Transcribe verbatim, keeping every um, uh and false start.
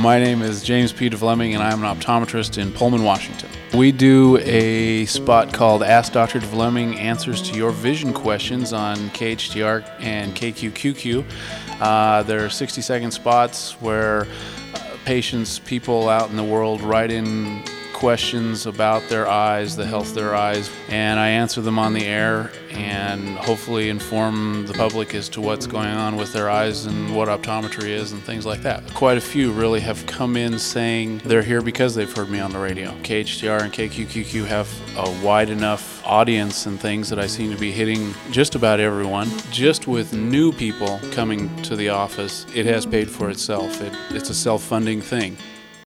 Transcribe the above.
My name is James P. DeVleming, and I'm an optometrist in Pullman, Washington. We do a spot called Ask Doctor DeVleming Answers to Your Vision Questions on K H T R and K Q Q Q. Uh, there are sixty-second spots where uh, patients, people out in the world write in questions about their eyes, the health of their eyes, and I answer them on the air and hopefully inform the public as to what's going on with their eyes and what optometry is and things like that. Quite a few really have come in saying they're here because they've heard me on the radio. K H T R and K Q Q Q have a wide enough audience and things that I seem to be hitting just about everyone. Just with new people coming to the office, it has paid for itself. It, it's a self-funding thing.